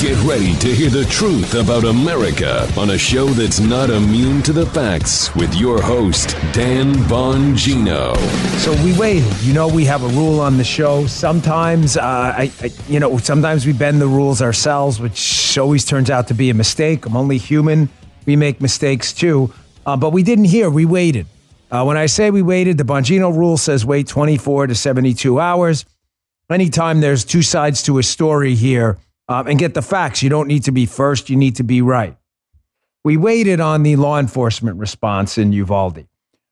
Get ready to hear the truth about America on a show that's not immune to the facts with your host, Dan Bongino. So we waited. You know, we have a rule on the show. Sometimes, sometimes we bend the rules ourselves, which always turns out to be a mistake. I'm only human. We make mistakes too. But we didn't hear. We waited. When I say we waited, the Bongino rule says wait 24 to 72 hours. Anytime there's two sides to a story here, and get the facts. You don't need to be first. You need to be right. We waited on the law enforcement response in Uvalde.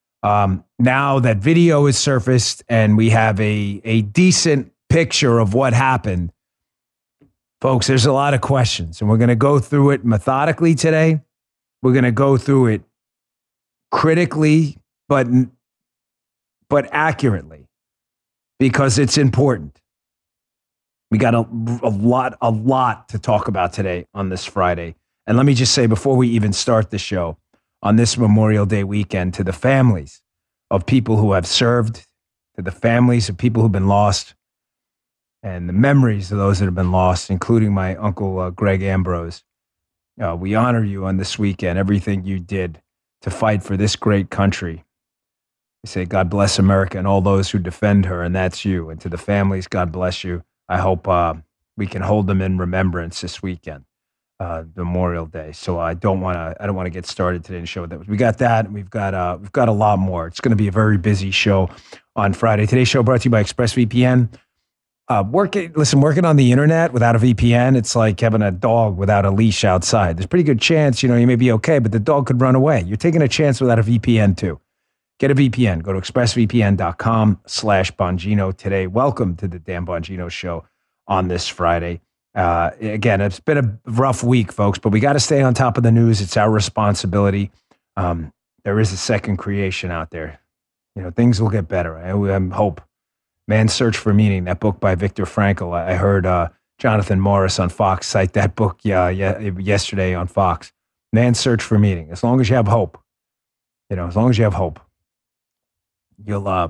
Now that video is surfaced and we have a decent picture of what happened, folks, there's a lot of questions. And we're going to go through it methodically today. We're going to go through it critically, but accurately, because it's important. We got a lot to talk about today on this Friday. And let me just say, before we even start the show, on this Memorial Day weekend, to the families of people who have served, to the families of people who've been lost, and the memories of those that have been lost, including my uncle Greg Ambrose, we honor you on this weekend, everything you did to fight for this great country. We say, God bless America and all those who defend her, and that's you. And to the families, God bless you. I hope we can hold them in remembrance this weekend, Memorial Day. So I don't want to get started today and show that we got that, and we've got a lot more. It's going to be a very busy show on Friday. Today's show brought to you by ExpressVPN. Working on the internet without a VPN, it's like having a dog without a leash outside. There's a pretty good chance, you may be okay, but the dog could run away. You're taking a chance without a VPN too. Get a VPN. Go to expressvpn.com/Bongino today. Welcome to the Dan Bongino Show on this Friday. Again, it's been a rough week, folks, but we got to stay on top of the news. It's our responsibility. There is a second creation out there. Things will get better. I hope. Man's Search for Meaning, that book by Viktor Frankl. I heard Jonathan Morris on Fox cite that book yesterday on Fox. Man's Search for Meaning. As long as you have hope, as long as you have hope, you'll,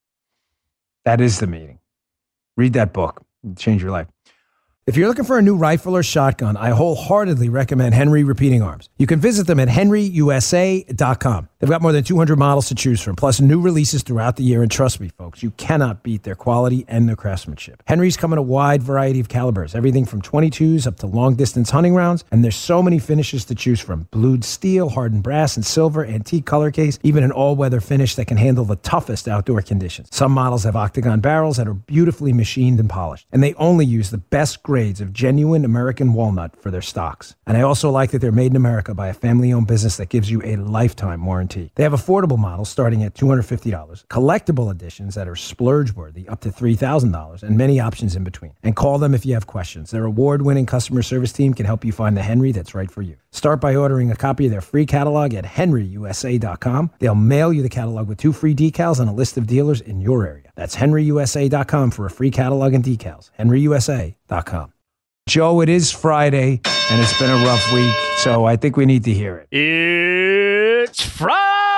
that is the meaning. Read that book. It'll change your life. If you're looking for a new rifle or shotgun, I wholeheartedly recommend Henry Repeating Arms. You can visit them at henryusa.com. They've got more than 200 models to choose from, plus new releases throughout the year. And trust me, folks, you cannot beat their quality and their craftsmanship. Henry's come in a wide variety of calibers, everything from 22s up to long-distance hunting rounds. And there's so many finishes to choose from. Blued steel, hardened brass and silver, antique color case, even an all-weather finish that can handle the toughest outdoor conditions. Some models have octagon barrels that are beautifully machined and polished. And they only use the best grades of genuine American walnut for their stocks. And I also like that they're made in America by a family-owned business that gives you a lifetime warranty. They have affordable models starting at $250, collectible editions that are splurge-worthy up to $3,000, and many options in between. And call them if you have questions. Their award-winning customer service team can help you find the Henry that's right for you. Start by ordering a copy of their free catalog at henryusa.com. They'll mail you the catalog with 2 free decals and a list of dealers in your area. That's henryusa.com for a free catalog and decals. henryusa.com. Joe, it is Friday, and it's been a rough week, so I think we need to hear it. It's Friday!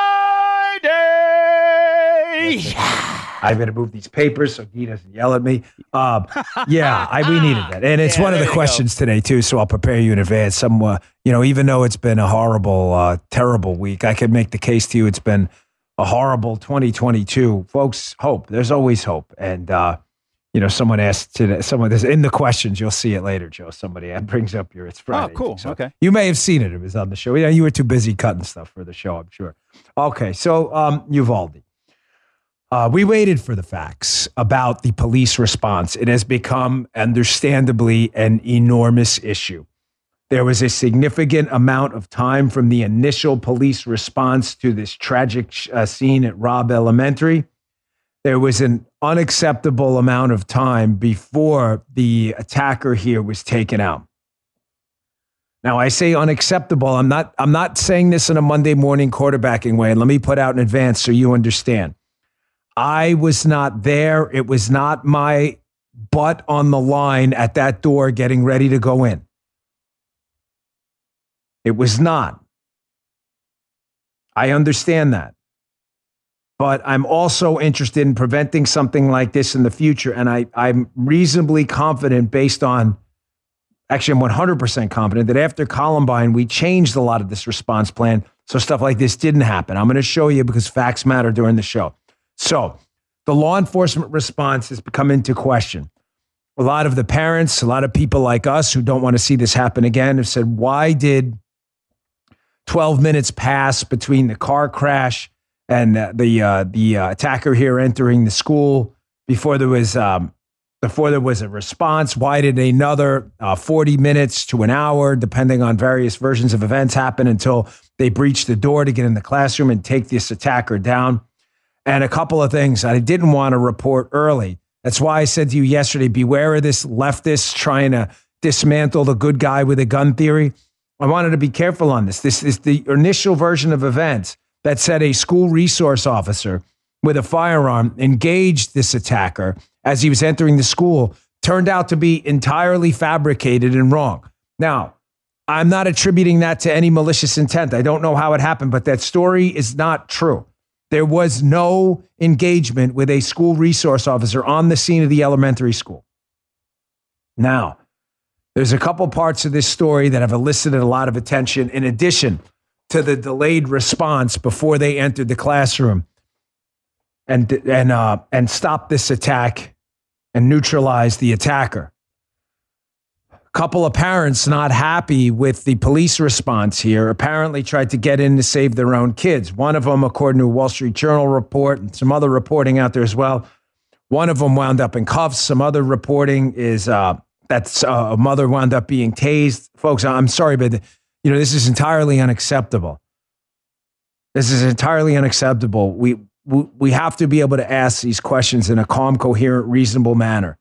I better move these papers so he doesn't yell at me. We needed that. And it's one of the questions today, too, so I'll prepare you in advance. Even though it's been a horrible, terrible week, I could make the case to you it's been a horrible 2022. Folks, hope. There's always hope. And, someone asked today, in the questions, you'll see it later, Joe. Somebody brings up it's Friday. Oh, cool. So okay. You may have seen it. It was on the show. You were too busy cutting stuff for the show, I'm sure. Okay. So, Uvalde. We waited for the facts about the police response. It has become, understandably, an enormous issue. There was a significant amount of time from the initial police response to this tragic scene at Robb Elementary. There was an unacceptable amount of time before the attacker here was taken out. Now, I say unacceptable. I'm not saying this in a Monday morning quarterbacking way. And let me put out in advance so you understand. I was not there. It was not my butt on the line at that door getting ready to go in. It was not. I understand that. But I'm also interested in preventing something like this in the future. And I'm reasonably confident based on Actually, I'm 100% confident that after Columbine, we changed a lot of this response plan so stuff like this didn't happen. I'm going to show you because facts matter during the show. So the law enforcement response has come into question. A lot of the parents, a lot of people like us who don't want to see this happen again have said, why did 12 minutes pass between the car crash and the attacker here entering the school before there was a response? Why did another 40 minutes to an hour, depending on various versions of events, happen until they breached the door to get in the classroom and take this attacker down? And a couple of things I didn't want to report early. That's why I said to you yesterday, beware of this leftist trying to dismantle the good guy with a gun theory. I wanted to be careful on this. This is the initial version of events that said a school resource officer with a firearm engaged this attacker as he was entering the school. Turned out to be entirely fabricated and wrong. Now, I'm not attributing that to any malicious intent. I don't know how it happened, but that story is not true. There was no engagement with a school resource officer on the scene of the elementary school. Now, there's a couple parts of this story that have elicited a lot of attention in addition to the delayed response before they entered the classroom and stop this attack and neutralize the attacker. A couple of parents not happy with the police response here apparently tried to get in to save their own kids. One of them, according to a Wall Street Journal report and some other reporting out there as well, one of them wound up in cuffs. Some other reporting is that a mother wound up being tased. Folks, I'm sorry, but this is entirely unacceptable. This is entirely unacceptable. We have to be able to ask these questions in a calm, coherent, reasonable manner.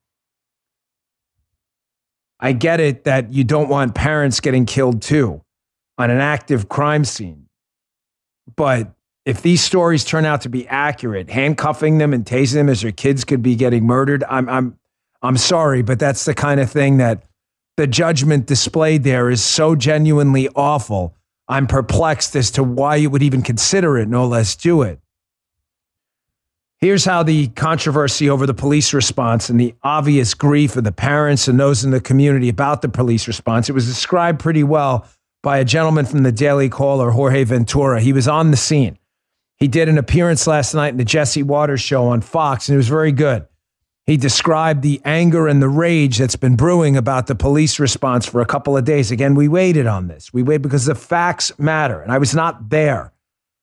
I get it that you don't want parents getting killed too on an active crime scene. But if these stories turn out to be accurate, handcuffing them and tasing them as their kids could be getting murdered, I'm sorry, but that's the kind of thing that the judgment displayed there is so genuinely awful. I'm perplexed as to why you would even consider it, no less do it. Here's how the controversy over the police response and the obvious grief of the parents and those in the community about the police response, it was described pretty well by a gentleman from the Daily Caller, Jorge Ventura. He was on the scene. He did an appearance last night in the Jesse Waters show on Fox, and it was very good. He described the anger and the rage that's been brewing about the police response for a couple of days. Again, we waited on this. We waited because the facts matter, and I was not there.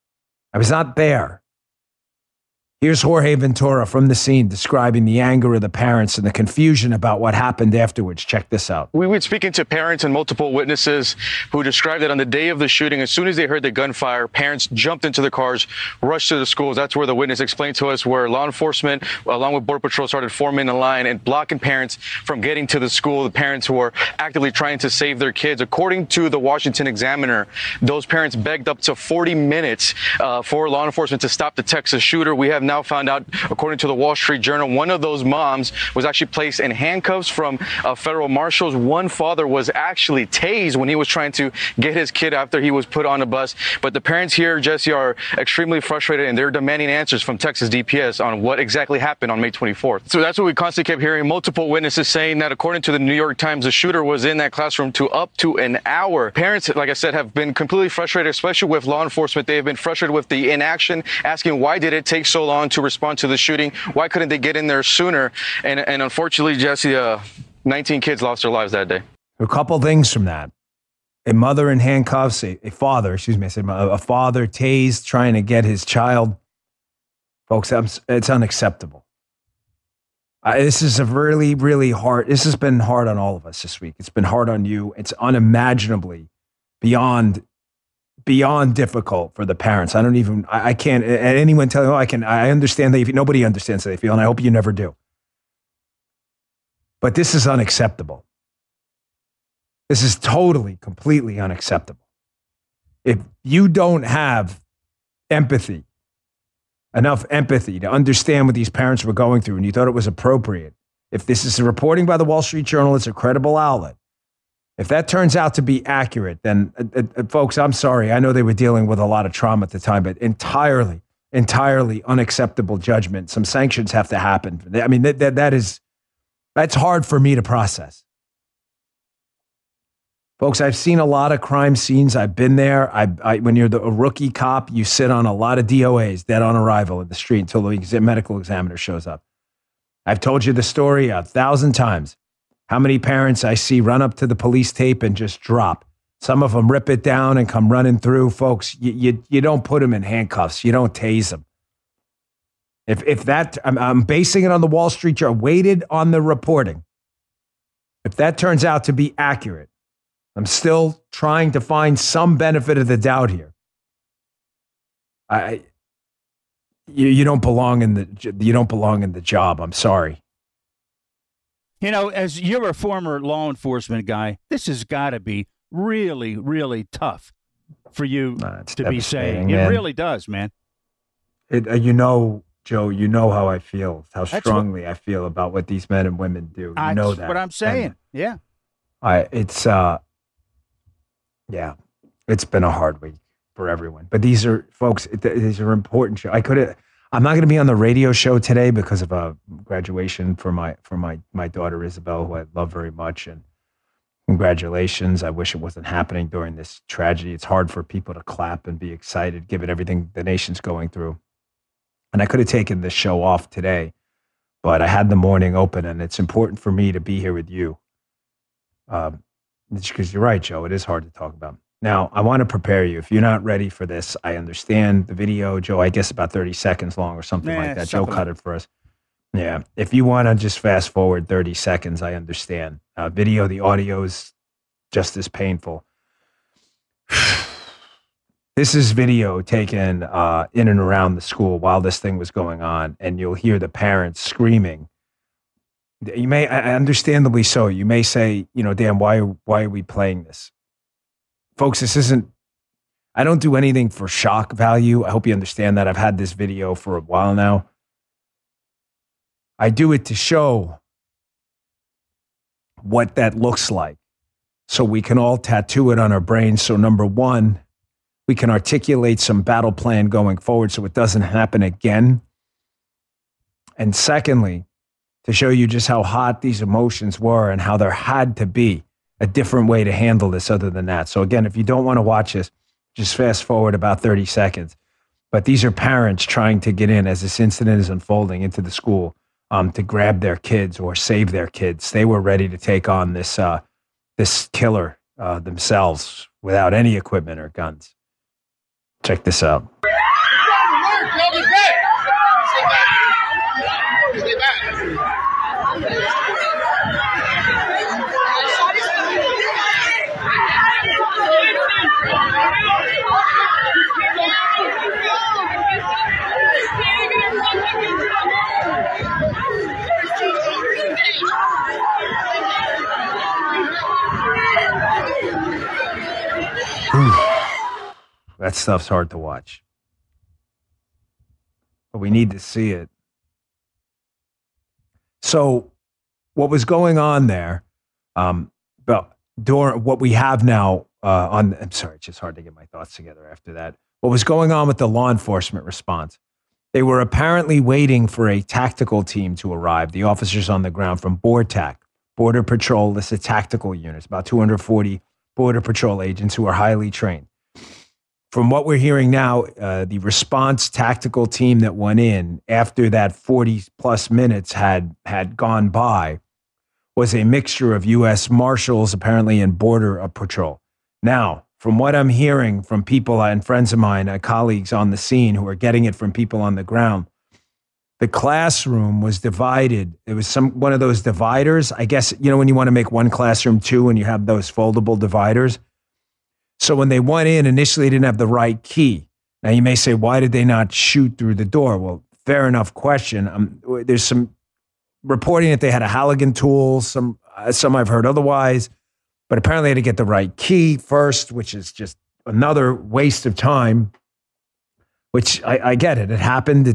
Here's Jorge Ventura from the scene describing the anger of the parents and the confusion about what happened afterwards. Check this out. We were speaking to parents and multiple witnesses who described that on the day of the shooting, as soon as they heard the gunfire, parents jumped into the cars, rushed to the schools. That's where the witness explained to us where law enforcement, along with Border Patrol, started forming a line and blocking parents from getting to the school. The parents who were actively trying to save their kids. According to the Washington Examiner, those parents begged up to 40 minutes for law enforcement to stop the Texas shooter. We have now found out, according to the Wall Street Journal, one of those moms was actually placed in handcuffs from federal marshals. One father was actually tased when he was trying to get his kid after he was put on a bus. But the parents here, Jesse, are extremely frustrated, and they're demanding answers from Texas DPS on what exactly happened on May 24th. So that's what we constantly kept hearing. Multiple witnesses saying that, according to the New York Times, the shooter was in that classroom to up to an hour. Parents, like I said, have been completely frustrated, especially with law enforcement. They have been frustrated with the inaction, asking why did it take so long to respond to the shooting? Why couldn't they get in there sooner? And unfortunately, Jesse, 19 kids lost their lives that day. A couple things from that. A mother in handcuffs, a father tased trying to get his child. Folks, it's unacceptable. This is a really, really hard. This has been hard on all of us this week. It's been hard on you. It's unimaginably beyond difficult for the parents. I can't, anyone tell you, I understand that nobody understands how they feel, and I hope you never do. But this is unacceptable. This is totally, completely unacceptable. If you don't have enough empathy to understand what these parents were going through, and you thought it was appropriate, if this is a reporting by the Wall Street Journal, it's a credible outlet. If that turns out to be accurate, then, folks, I'm sorry. I know they were dealing with a lot of trauma at the time, but entirely unacceptable judgment. Some sanctions have to happen. I mean, that's hard for me to process. Folks, I've seen a lot of crime scenes. I've been there. When you're a rookie cop, you sit on a lot of DOAs, dead on arrival, in the street until the medical examiner shows up. I've told you the story 1,000 times. How many parents I see run up to the police tape and just drop. Some of them rip it down and come running through. Folks, you don't put them in handcuffs. You don't tase them. If that, I'm basing it on the Wall Street Journal, waited on the reporting. If that turns out to be accurate, I'm still trying to find some benefit of the doubt here. You don't belong in the job. I'm sorry. You know, as you're a former law enforcement guy, this has got to be really, really tough for you to be saying. Man. It really does, man. Joe, you know how I feel, how strongly I feel about what these men and women do. You know that. That's what I'm saying. Yeah. It's been a hard week for everyone. But these are, folks, these are important shows. I'm not going to be on the radio show today because of a graduation for my daughter Isabel, who I love very much. And congratulations. I wish it wasn't happening during this tragedy. It's hard for people to clap and be excited given everything the nation's going through. And I could have taken this show off today, but I had the morning open, and it's important for me to be here with you. Because you're right, Joe. It is hard to talk about. Now, I want to prepare you. If you're not ready for this, I understand the video, Joe, I guess about 30 seconds long or something like that. Joe cut it for us. Yeah. If you want to just fast forward 30 seconds, I understand. Video, the audio is just as painful. This is video taken in and around the school while this thing was going on, and you'll hear the parents screaming. You may, understandably so, you may say, Dan, why are we playing this? Folks, I don't do anything for shock value. I hope you understand that. I've had this video for a while now. I do it to show what that looks like so we can all tattoo it on our brains. So number one, we can articulate some battle plan going forward so it doesn't happen again. And secondly, to show you just how hot these emotions were and how there had to be a different way to handle this other than that. So again, if you don't want to watch this, just fast forward about 30 seconds. But these are parents trying to get in as this incident is unfolding into the school to grab their kids or save their kids. They were ready to take on this killer themselves without any equipment or guns. Check this out. That stuff's hard to watch. But we need to see it. So what was going on there, during what we have now I'm sorry, it's just hard to get my thoughts together after that. What was going on with the law enforcement response? They were apparently waiting for a tactical team to arrive. The officers on the ground from BORTAC, Border Patrol, this is tactical units, about 240 Border Patrol agents who are highly trained. From what we're hearing now, the response tactical team that went in after that 40 plus minutes had gone by was a mixture of U.S. Marshals, apparently, and Border Patrol. Now, from what I'm hearing from people and friends of mine, colleagues on the scene who are getting it from people on the ground, the classroom was divided. It was one of those dividers. I guess, when you want to make one classroom two and you have those foldable dividers. So when they went in, initially they didn't have the right key. Now you may say, why did they not shoot through the door? Well, fair enough question. There's some reporting that they had a Halligan tool. Some I've heard otherwise. But apparently they had to get the right key first, which is just another waste of time, which I get it. It happened.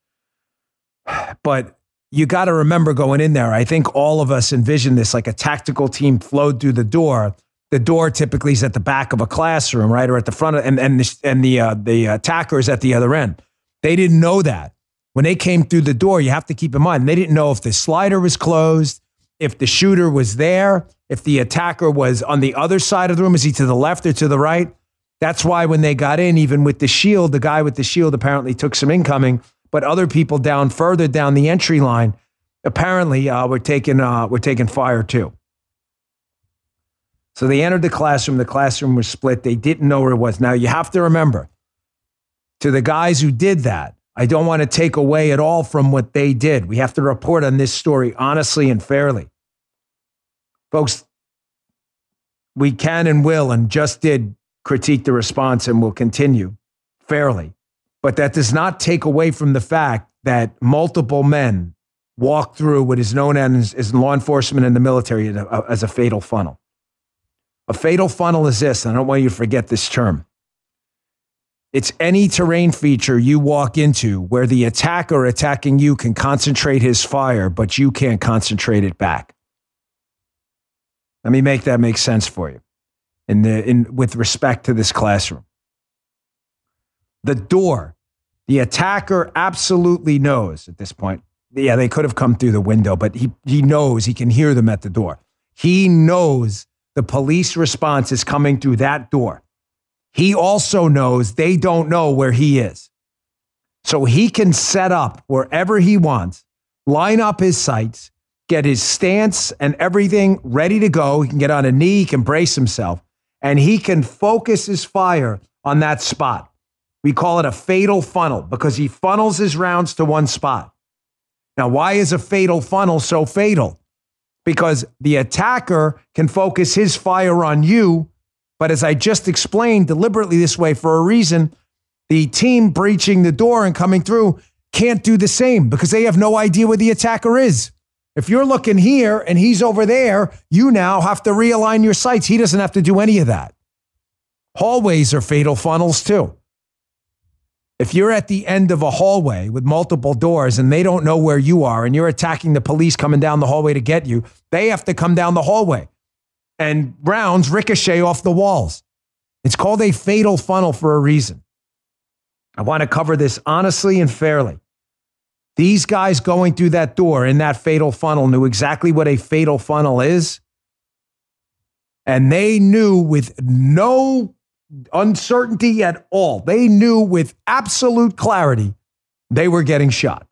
But you got to remember going in there, I think all of us envision this like a tactical team flowed through the door. The door typically is at the back of a classroom, right? Or at the front, and the attacker is at the other end. They didn't know that. When they came through the door, you have to keep in mind, they didn't know if the slider was closed, if the shooter was there, if the attacker was on the other side of the room, is he to the left or to the right? That's why when they got in, even with the shield, the guy with the shield apparently took some incoming, but other people down further down the entry line apparently were taking fire too. So they entered the classroom. The classroom was split. They didn't know where it was. Now you have to remember, to the guys who did that, I don't want to take away at all from what they did. We have to report on this story honestly and fairly. Folks, we can and will and just did critique the response and will continue fairly. But that does not take away from the fact that multiple men walk through what is known as law enforcement and the military as a fatal funnel. A fatal funnel is this, and I don't want you to forget this term. It's any terrain feature you walk into where the attacker attacking you can concentrate his fire, but you can't concentrate it back. Let me make that make sense for you with respect to this classroom. The door, the attacker absolutely knows at this point. Yeah, they could have come through the window, but he knows, he can hear them at the door. He knows the police response is coming through that door. He also knows they don't know where he is. So he can set up wherever he wants, line up his sights, get his stance and everything ready to go. He can get on a knee, he can brace himself, and he can focus his fire on that spot. We call it a fatal funnel because he funnels his rounds to one spot. Now, why is a fatal funnel so fatal? Because the attacker can focus his fire on you. But as I just explained deliberately this way for a reason, the team breaching the door and coming through can't do the same because they have no idea where the attacker is. If you're looking here and he's over there, you now have to realign your sights. He doesn't have to do any of that. Hallways are fatal funnels too. If you're at the end of a hallway with multiple doors and they don't know where you are and you're attacking the police coming down the hallway to get you, they have to come down the hallway. And rounds ricochet off the walls. It's called a fatal funnel for a reason. I want to cover this honestly and fairly. These guys going through that door in that fatal funnel knew exactly what a fatal funnel is. And they knew with no uncertainty at all, they knew with absolute clarity they were getting shot.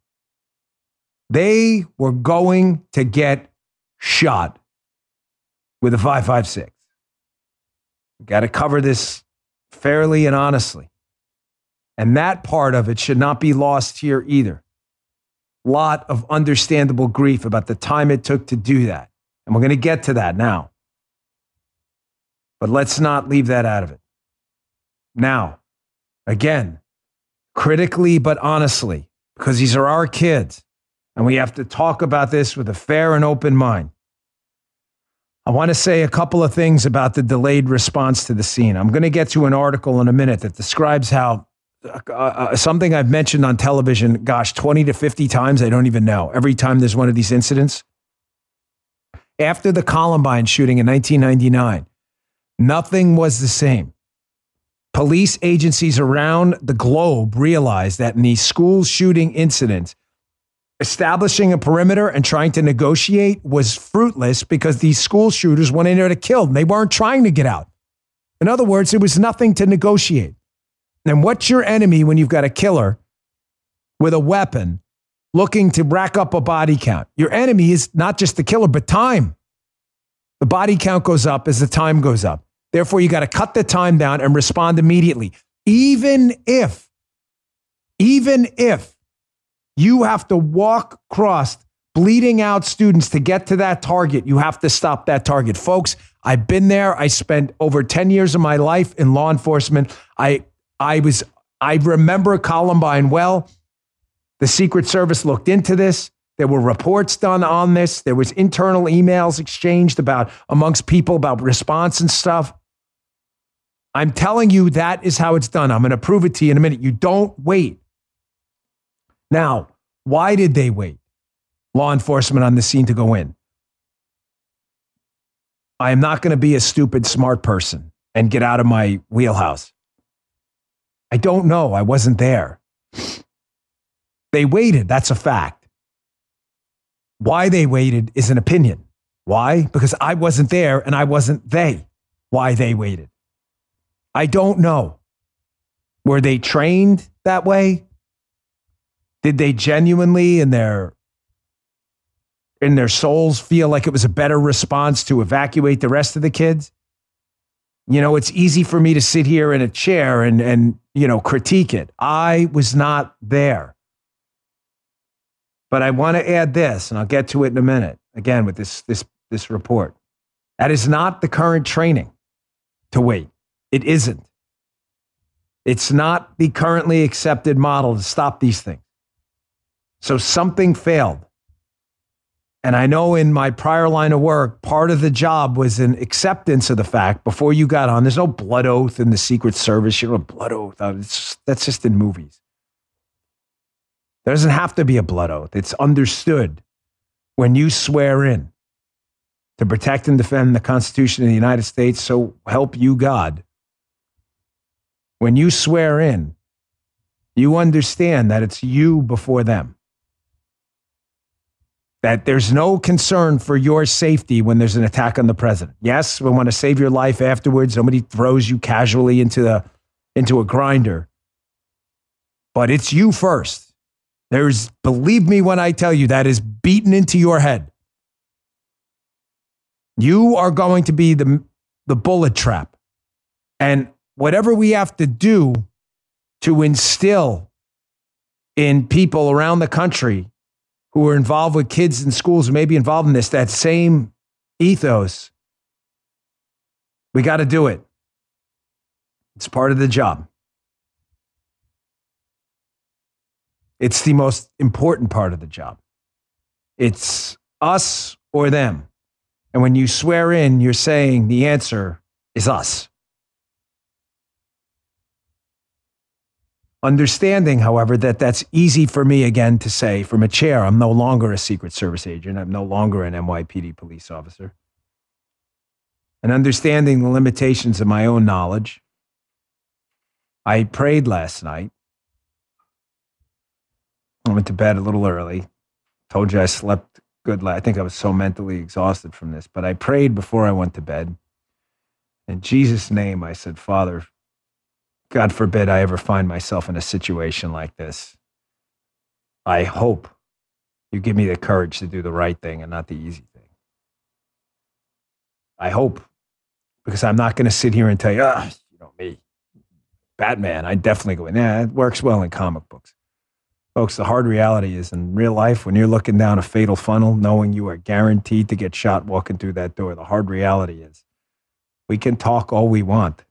They were going to get shot with a 5.56. We've got to cover this fairly and honestly. And that part of it should not be lost here either. Lot of understandable grief about the time it took to do that. And we're going to get to that now. But let's not leave that out of it. Now, again, critically but honestly, because these are our kids, and we have to talk about this with a fair and open mind. I want to say a couple of things about the delayed response to the scene. I'm going to get to an article in a minute that describes how something I've mentioned on television, 20 to 50 times, I don't even know. Every time there's one of these incidents. After the Columbine shooting in 1999, nothing was the same. Police agencies around the globe realized that in these school shooting incidents, establishing a perimeter and trying to negotiate was fruitless because these school shooters went in there to kill. They weren't trying to get out. In other words, there was nothing to negotiate. And what's your enemy when you've got a killer with a weapon looking to rack up a body count? Your enemy is not just the killer, but time. The body count goes up as the time goes up. Therefore, you got to cut the time down and respond immediately. Even if you have to walk across bleeding out students to get to that target, you have to stop that target. Folks, I've been there. I spent over 10 years of my life in law enforcement. I remember Columbine well. The Secret Service looked into this. There were reports done on this. There was internal emails exchanged amongst people about response and stuff. I'm telling you, that is how it's done. I'm going to prove it to you in a minute. You don't wait. Now, why did they wait? Law enforcement on the scene to go in. I am not going to be a stupid, smart person and get out of my wheelhouse. I don't know. I wasn't there. They waited. That's a fact. Why they waited is an opinion. Why? Because I wasn't there and I wasn't they. Why they waited. I don't know. Were they trained that way? Did they genuinely in their souls feel like it was a better response to evacuate the rest of the kids? You know, it's easy for me to sit here in a chair and critique it. I was not there. But I want to add this, and I'll get to it in a minute, again, with this report. That is not the current training to wait. It isn't. It's not the currently accepted model to stop these things. So something failed. And I know in my prior line of work, part of the job was an acceptance of the fact before you got on. There's no blood oath in the Secret Service. You know, blood oath. That's just in movies. There doesn't have to be a blood oath. It's understood when you swear in to protect and defend the Constitution of the United States, so help you God. When you swear in, you understand that it's you before them. That there's no concern for your safety when there's an attack on the president. Yes, we want to save your life afterwards. Somebody throws you casually into a grinder. But it's you first. Believe me when I tell you, that is beaten into your head. You are going to be the bullet trap. And whatever we have to do to instill in people around the country who are involved with kids in schools who may be involved in this, that same ethos, we got to do it. It's part of the job. It's the most important part of the job. It's us or them. And when you swear in, you're saying the answer is us. Understanding, however, that that's easy for me, again, to say from a chair. I'm no longer a Secret Service agent. I'm no longer an NYPD police officer. And understanding the limitations of my own knowledge, I prayed last night. I went to bed a little early. Told you I slept good. I think I was so mentally exhausted from this, but I prayed before I went to bed. In Jesus' name, I said, Father, God forbid I ever find myself in a situation like this. I hope you give me the courage to do the right thing and not the easy thing. I hope, because I'm not going to sit here and tell you, me, Batman, I definitely go in. Yeah, it works well in comic books. Folks, the hard reality is in real life, when you're looking down a fatal funnel, knowing you are guaranteed to get shot walking through that door, the hard reality is we can talk all we want.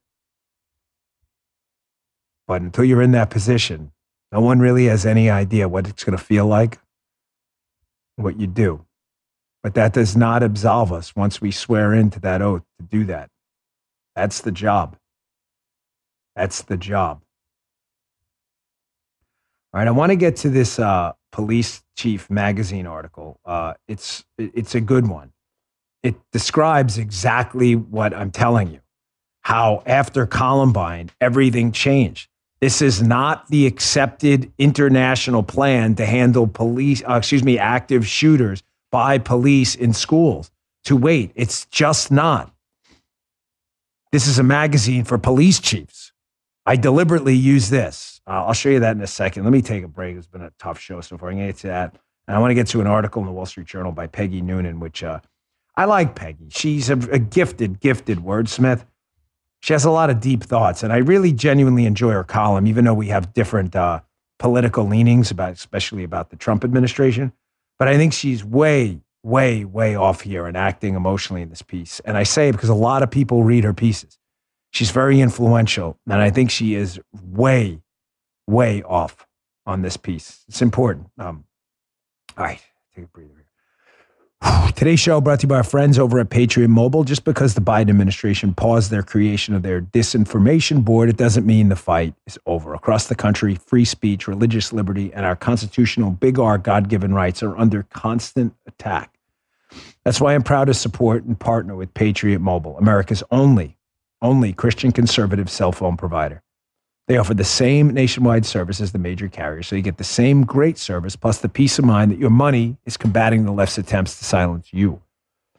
But until you're in that position, no one really has any idea what it's going to feel like, what you do. But that does not absolve us once we swear into that oath to do that. That's the job. That's the job. All right, I want to get to this Police Chief magazine article. It's a good one. It describes exactly what I'm telling you, how after Columbine, everything changed. This is not the accepted international plan to handle active shooters by police in schools. To wait, it's just not. This is a magazine for police chiefs. I deliberately use this. I'll show you that in a second. Let me take a break. It's been a tough show so far. I'm going to get to that. And I want to get to an article in the Wall Street Journal by Peggy Noonan, which I like Peggy. She's a gifted wordsmith. She has a lot of deep thoughts, and I really genuinely enjoy her column, even though we have different political leanings, especially about the Trump administration. But I think she's way off here and acting emotionally in this piece. And I say it because a lot of people read her pieces. She's very influential, and I think she is way off on this piece. It's important. All right, take a breather here. Today's show brought to you by our friends over at Patriot Mobile. Just because the Biden administration paused their creation of their disinformation board, it doesn't mean the fight is over. Across the country, free speech, religious liberty, and our constitutional big R God-given rights are under constant attack. That's why I'm proud to support and partner with Patriot Mobile, America's only Christian conservative cell phone provider. They offer the same nationwide service as the major carriers, so you get the same great service plus the peace of mind that your money is combating the left's attempts to silence you.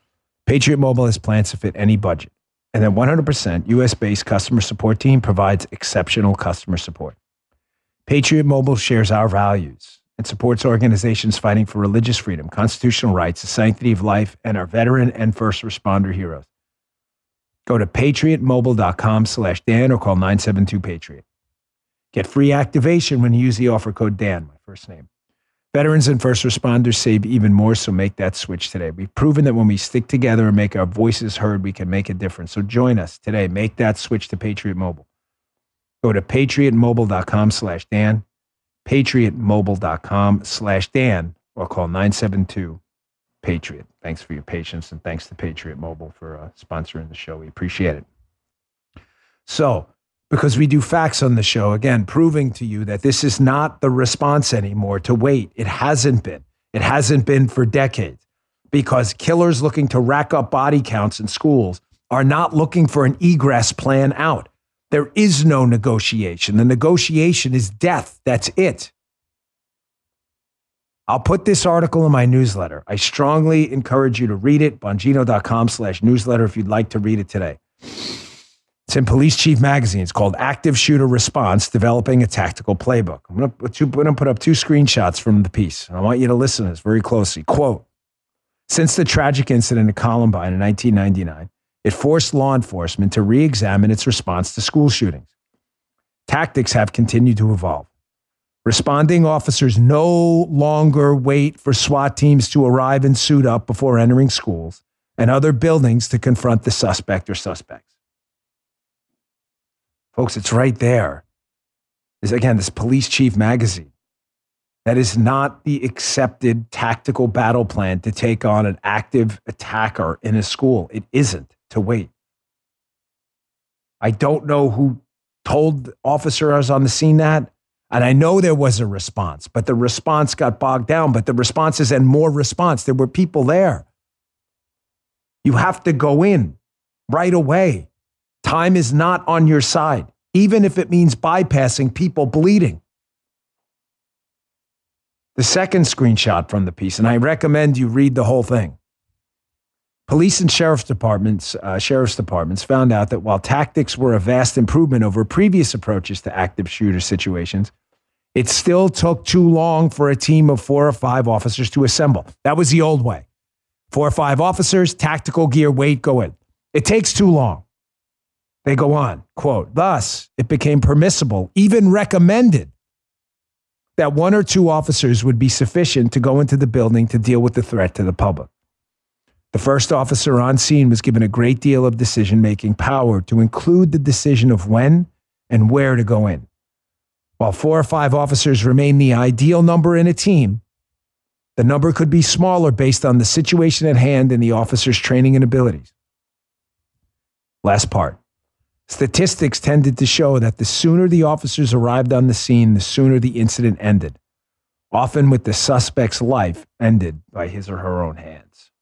Patriot Mobile has plans to fit any budget, and their 100% U.S.-based customer support team provides exceptional customer support. Patriot Mobile shares our values and supports organizations fighting for religious freedom, constitutional rights, the sanctity of life, and our veteran and first responder heroes. Go to patriotmobile.com/Dan or call 972-PATRIOT. Get free activation when you use the offer code Dan, my first name. Veterans and first responders save even more, so make that switch today. We've proven that when we stick together and make our voices heard, we can make a difference. So join us today. Make that switch to Patriot Mobile. Go to patriotmobile.com/Dan, patriotmobile.com/Dan, or call 972-PATRIOT. Thanks for your patience, and thanks to Patriot Mobile for sponsoring the show. We appreciate it. So, because we do facts on the show, again, proving to you that this is not the response anymore to wait. It hasn't been. It hasn't been for decades, because killers looking to rack up body counts in schools are not looking for an egress plan out. There is no negotiation. The negotiation is death. That's it. I'll put this article in my newsletter. I strongly encourage you to read it, bongino.com/newsletter if you'd like to read it today. It's in Police Chief Magazine. It's called Active Shooter Response, Developing a Tactical Playbook. I'm going to put up 2 screenshots from the piece, and I want you to listen to this very closely. Quote, since the tragic incident at Columbine in 1999, it forced law enforcement to re-examine its response to school shootings. Tactics have continued to evolve. Responding officers no longer wait for SWAT teams to arrive and suit up before entering schools and other buildings to confront the suspect or suspects. Folks, it's right there. This Police Chief Magazine. That is not the accepted tactical battle plan to take on an active attacker in a school. It isn't to wait. I don't know who told officers on the scene that. And I know there was a response, but the response got bogged down. But the response is, and more response. There were people there. You have to go in right away. Time is not on your side, even if it means bypassing people bleeding. The second screenshot from the piece, and I recommend you read the whole thing. Police and sheriff's departments found out that while tactics were a vast improvement over previous approaches to active shooter situations, it still took too long for a team of 4 or 5 officers to assemble. That was the old way. 4 or 5 officers, tactical gear, wait, go in. It takes too long. They go on, quote, thus, it became permissible, even recommended, that 1 or 2 officers would be sufficient to go into the building to deal with the threat to the public. The first officer on scene was given a great deal of decision-making power to include the decision of when and where to go in. While 4 or 5 officers remain the ideal number in a team, the number could be smaller based on the situation at hand and the officer's training and abilities. Last part. Statistics tended to show that the sooner the officers arrived on the scene, the sooner the incident ended, often with the suspect's life ended by his or her own hands.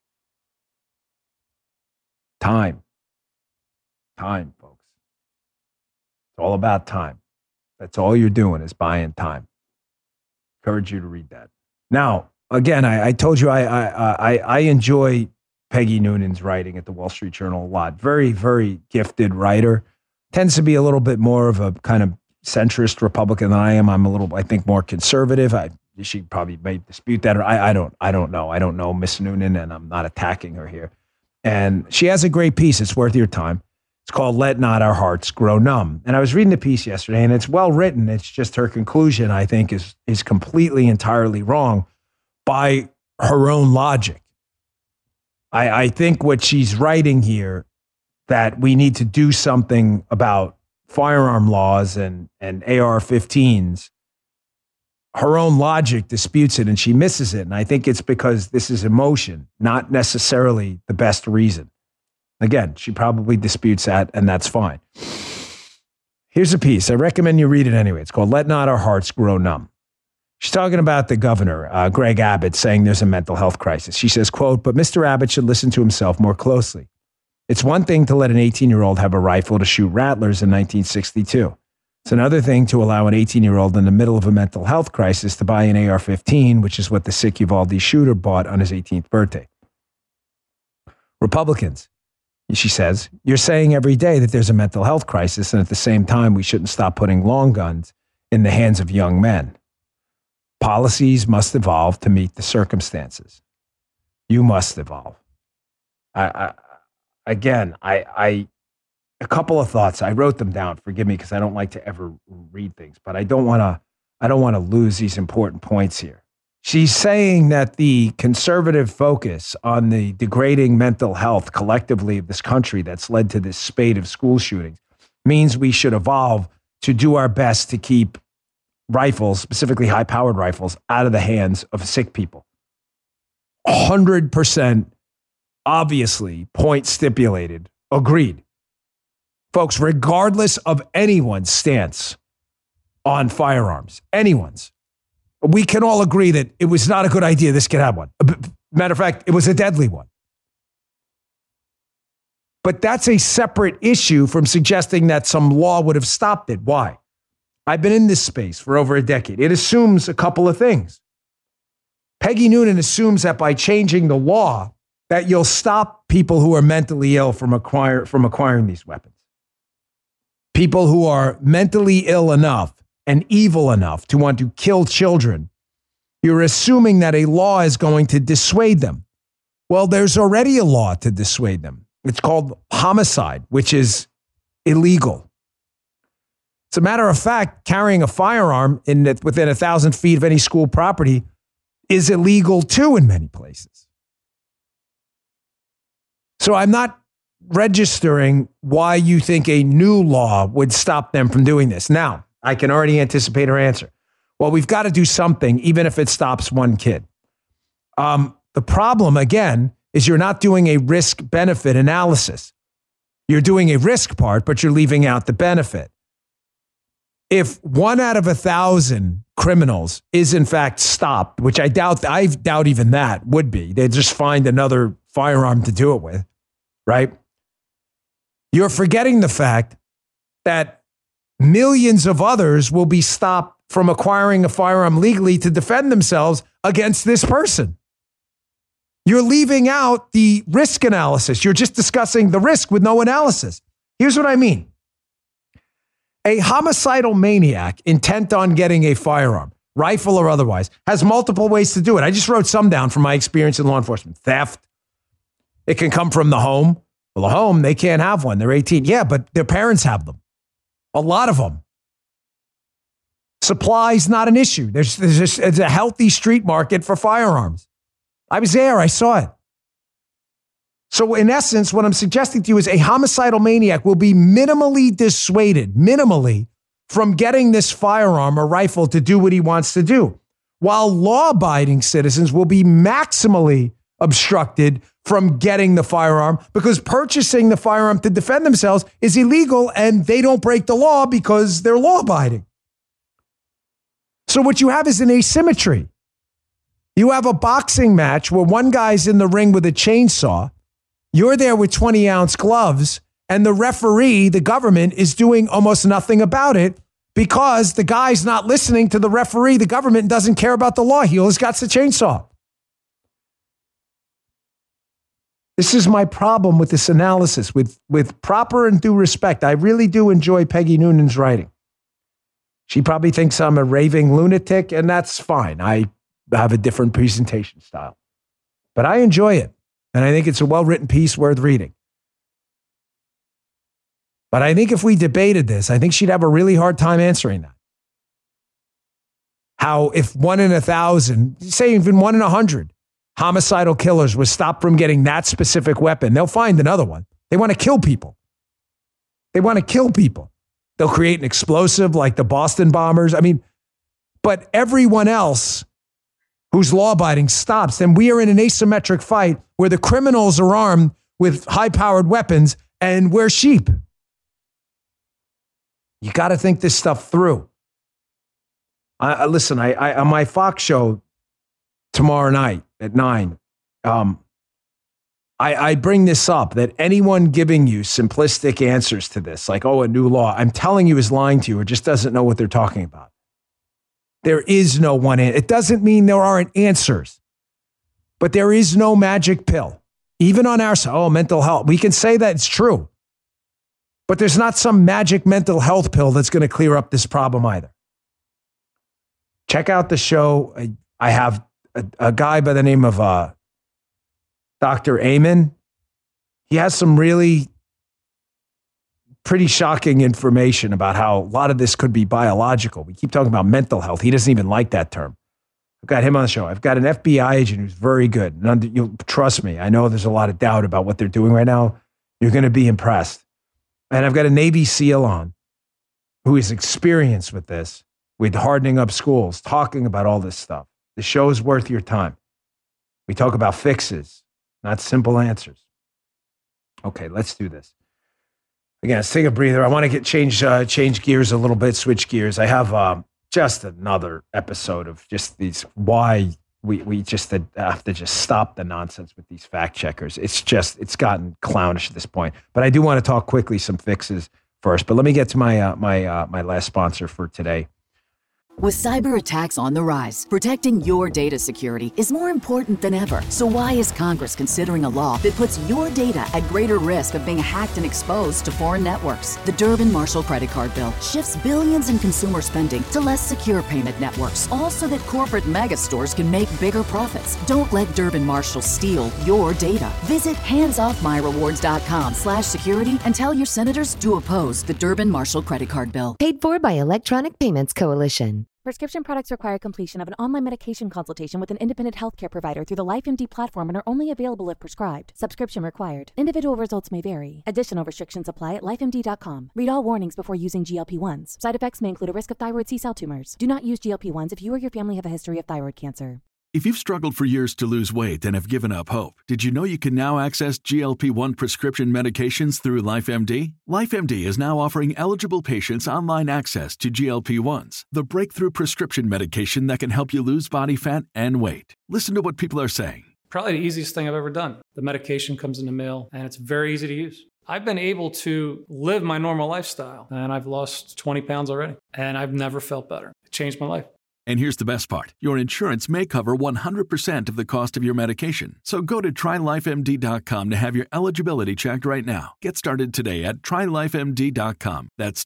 Time, folks. It's all about time. That's all you're doing is buying time. Encourage you to read that. Now, again, I told you I enjoy Peggy Noonan's writing at the Wall Street Journal a lot. Very, very gifted writer. Tends to be a little bit more of a kind of centrist Republican than I am. I'm a little, I think, more conservative. She probably may dispute that, or I don't know. I don't know Miss Noonan, and I'm not attacking her here. And she has a great piece. It's worth your time. It's called Let Not Our Hearts Grow Numb. And I was reading the piece yesterday, and it's well written. It's just her conclusion, I think, is completely, entirely wrong by her own logic. I think what she's writing here, that we need to do something about firearm laws and AR-15s, her own logic disputes it, and she misses it. And I think it's because this is emotion, not necessarily the best reason. Again, she probably disputes that, and that's fine. Here's a piece. I recommend you read it anyway. It's called Let Not Our Hearts Grow Numb. She's talking about the governor, Greg Abbott, saying there's a mental health crisis. She says, quote, but Mr. Abbott should listen to himself more closely. It's one thing to let an 18-year-old have a rifle to shoot rattlers in 1962. It's another thing to allow an 18-year-old in the middle of a mental health crisis to buy an AR-15, which is what the sick Uvalde shooter bought on his 18th birthday. Republicans, she says, you're saying every day that there's a mental health crisis, and at the same time, we shouldn't stop putting long guns in the hands of young men. Policies must evolve to meet the circumstances. You must evolve. A couple of thoughts. I wrote them down. Forgive me, because I don't like to ever read things, but I don't want to lose these important points here. She's saying that the conservative focus on the degrading mental health collectively of this country that's led to this spate of school shootings means we should evolve to do our best to keep rifles, specifically high-powered rifles, out of the hands of sick people. 100%, obviously, point stipulated, agreed. Folks, regardless of anyone's stance on firearms, anyone's, we can all agree that it was not a good idea this kid had one. Matter of fact, it was a deadly one. But that's a separate issue from suggesting that some law would have stopped it. Why? I've been in this space for over a decade. It assumes a couple of things. Peggy Noonan assumes that by changing the law, that you'll stop people who are mentally ill from acquiring these weapons. People who are mentally ill enough and evil enough to want to kill children. You're assuming that a law is going to dissuade them. Well, there's already a law to dissuade them. It's called homicide, which is illegal. As a matter of fact, carrying a firearm within 1,000 feet of any school property is illegal too in many places. So I'm not registering why you think a new law would stop them from doing this. Now, I can already anticipate her answer. Well, we've got to do something, even if it stops one kid. The problem, again, is you're not doing a risk-benefit analysis. You're doing a risk part, but you're leaving out the benefit. If 1 out of 1,000 criminals is in fact stopped, which I doubt even that would be, they'd just find another firearm to do it with, right? You're forgetting the fact that millions of others will be stopped from acquiring a firearm legally to defend themselves against this person. You're leaving out the risk analysis. You're just discussing the risk with no analysis. Here's what I mean. A homicidal maniac intent on getting a firearm, rifle or otherwise, has multiple ways to do it. I just wrote some down from my experience in law enforcement. Theft. It can come from the home. Well, the home, they can't have one. They're 18. Yeah, but their parents have them. A lot of them. Supply's not an issue. It's a healthy street market for firearms. I was there. I saw it. So in essence, what I'm suggesting to you is a homicidal maniac will be minimally dissuaded, from getting this firearm or rifle to do what he wants to do, while law-abiding citizens will be maximally obstructed from getting the firearm because purchasing the firearm to defend themselves is illegal and they don't break the law because they're law-abiding. So what you have is an asymmetry. You have a boxing match where one guy's in the ring with a chainsaw. You're there with 20-ounce gloves, and the referee, the government, is doing almost nothing about it because the guy's not listening to the referee. The government doesn't care about the law. He always got the chainsaw. This is my problem with this analysis. With proper and due respect, I really do enjoy Peggy Noonan's writing. She probably thinks I'm a raving lunatic, and that's fine. I have a different presentation style. But I enjoy it. And I think it's a well-written piece worth reading. But I think if we debated this, I think she'd have a really hard time answering that. How if 1 in 1,000, say even 1 in 100, homicidal killers was stopped from getting that specific weapon, they'll find another one. They want to kill people. They'll create an explosive like the Boston bombers. But everyone else who's law-abiding stops, then we are in an asymmetric fight where the criminals are armed with high-powered weapons and we're sheep. You got to think this stuff through. Listen, I on my Fox show tomorrow night at 9, I bring this up, that anyone giving you simplistic answers to this, like, a new law, I'm telling you is lying to you or just doesn't know what they're talking about. There is no one. It doesn't mean there aren't answers, but there is no magic pill. Even on our side, mental health. We can say that it's true. But there's not some magic mental health pill that's going to clear up this problem either. Check out the show. I have a guy by the name of Dr. Amen. He has some really pretty shocking information about how a lot of this could be biological. We keep talking about mental health. He doesn't even like that term. I've got him on the show. I've got an FBI agent who's very good. And you'll trust me. I know there's a lot of doubt about what they're doing right now. You're going to be impressed. And I've got a Navy SEAL on who is experienced with this, with hardening up schools, talking about all this stuff. The show is worth your time. We talk about fixes, not simple answers. Okay, let's do this. Again, let's take a breather. I want to change gears a little bit, switch gears. I have just another episode of just these, why we just have to just stop the nonsense with these fact checkers. It's gotten clownish at this point. But I do want to talk quickly some fixes first. But let me get to my last sponsor for today. With cyber attacks on the rise, protecting your data security is more important than ever. So why is Congress considering a law that puts your data at greater risk of being hacked and exposed to foreign networks? The Durbin-Marshall credit card bill shifts billions in consumer spending to less secure payment networks, all so that corporate mega stores can make bigger profits. Don't let Durbin-Marshall steal your data. Visit handsoffmyrewards.com/security and tell your senators to oppose the Durbin-Marshall credit card bill. Paid for by Electronic Payments Coalition. Prescription products require completion of an online medication consultation with an independent healthcare provider through the LifeMD platform and are only available if prescribed. Subscription required. Individual results may vary. Additional restrictions apply at lifemd.com. Read all warnings before using GLP-1s. Side effects may include a risk of thyroid C-cell tumors. Do not use GLP-1s if you or your family have a history of thyroid cancer. If you've struggled for years to lose weight and have given up hope, did you know you can now access GLP-1 prescription medications through LifeMD? LifeMD is now offering eligible patients online access to GLP-1s, the breakthrough prescription medication that can help you lose body fat and weight. Listen to what people are saying. Probably the easiest thing I've ever done. The medication comes in the mail, and it's very easy to use. I've been able to live my normal lifestyle, and I've lost 20 pounds already, and I've never felt better. It changed my life. And here's the best part. Your insurance may cover 100% of the cost of your medication. So go to TryLifeMD.com to have your eligibility checked right now. Get started today at TryLifeMD.com. That's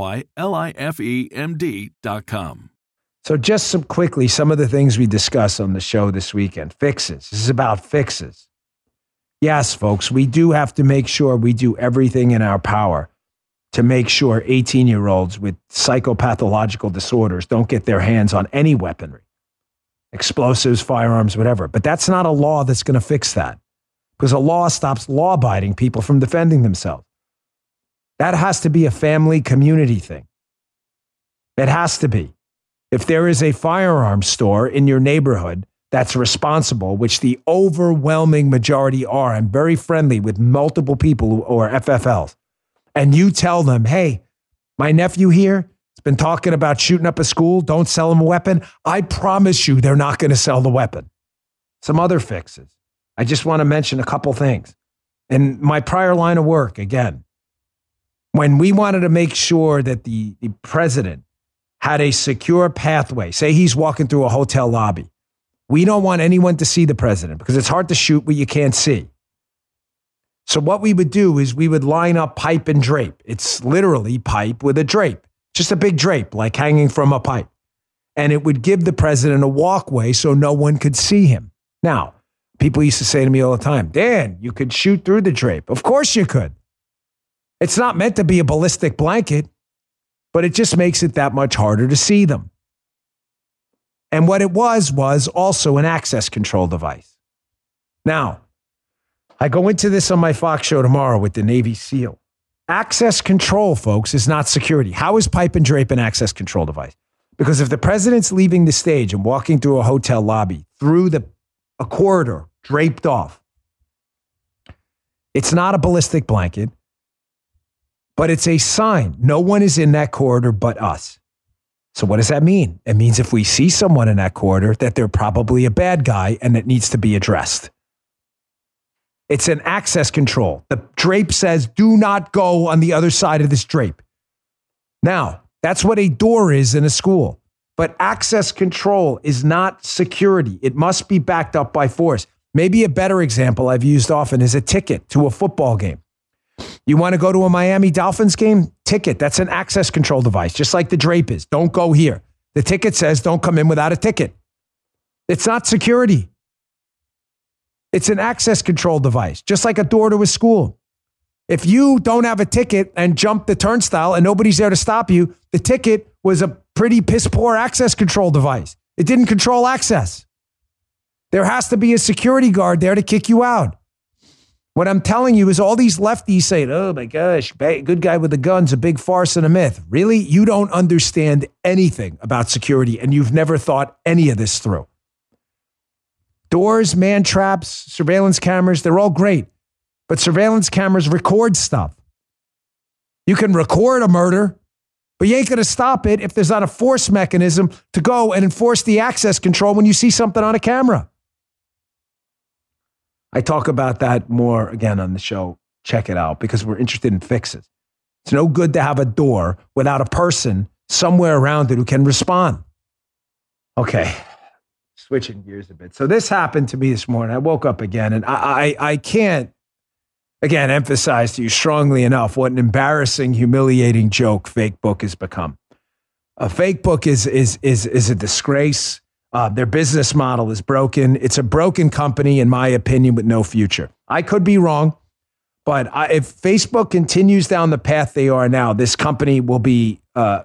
TryLifeMD.com. So just some of the things we discussed on the show this weekend. Fixes. This is about fixes. Yes, folks, we do have to make sure we do everything in our power to make sure 18-year-olds with psychopathological disorders don't get their hands on any weaponry, explosives, firearms, whatever. But that's not a law that's going to fix that, because a law stops law-abiding people from defending themselves. That has to be a family community thing. It has to be. If there is a firearms store in your neighborhood that's responsible, which the overwhelming majority are, I'm very friendly with multiple people who are FFLs, and you tell them, hey, my nephew here has been talking about shooting up a school, don't sell him a weapon, I promise you they're not going to sell the weapon. Some other fixes. I just want to mention a couple things. In my prior line of work, again, when we wanted to make sure that the president had a secure pathway, say he's walking through a hotel lobby, we don't want anyone to see the president because it's hard to shoot what you can't see. So what we would do is we would line up pipe and drape. It's literally pipe with a drape, just a big drape, like hanging from a pipe. And it would give the president a walkway so no one could see him. Now, people used to say to me all the time, Dan, you could shoot through the drape. Of course you could. It's not meant to be a ballistic blanket, but it just makes it that much harder to see them. And what it was also an access control device. Now, I go into this on my Fox show tomorrow with the Navy SEAL. Access control, folks, is not security. How is pipe and drape an access control device? Because if the president's leaving the stage and walking through a hotel lobby, through a corridor draped off, it's not a ballistic blanket, but it's a sign. No one is in that corridor but us. So what does that mean? It means if we see someone in that corridor, that they're probably a bad guy and it needs to be addressed. It's an access control. The drape says, do not go on the other side of this drape. Now, that's what a door is in a school. But access control is not security. It must be backed up by force, Maybe a better example I've used often is a ticket to a football game. You want to go to a Miami Dolphins game? Ticket. That's an access control device, just like the drape is. Don't go here. The ticket says don't come in without a ticket. It's not security. It's an access control device, just like a door to a school. If you don't have a ticket and jump the turnstile and nobody's there to stop you, the ticket was a pretty piss poor access control device. It didn't control access. There has to be a security guard there to kick you out. What I'm telling you is all these lefties say, oh my gosh, good guy with the gun's a big farce and a myth. Really? You don't understand anything about security and you've never thought any of this through. Doors, man traps, surveillance cameras, they're all great. But surveillance cameras record stuff. You can record a murder, but you ain't going to stop it if there's not a force mechanism to go and enforce the access control when you see something on a camera. I talk about that more again on the show. Check it out because we're interested in fixes. It's no good to have a door without a person somewhere around it who can respond. Okay, switching gears a bit. So this happened to me this morning. I woke up again and I can't, again, emphasize to you strongly enough what an embarrassing, humiliating joke Facebook has become. Facebook is a disgrace. Their business model is broken. It's a broken company, in my opinion, with no future. I could be wrong, but if Facebook continues down the path they are now, this company will be a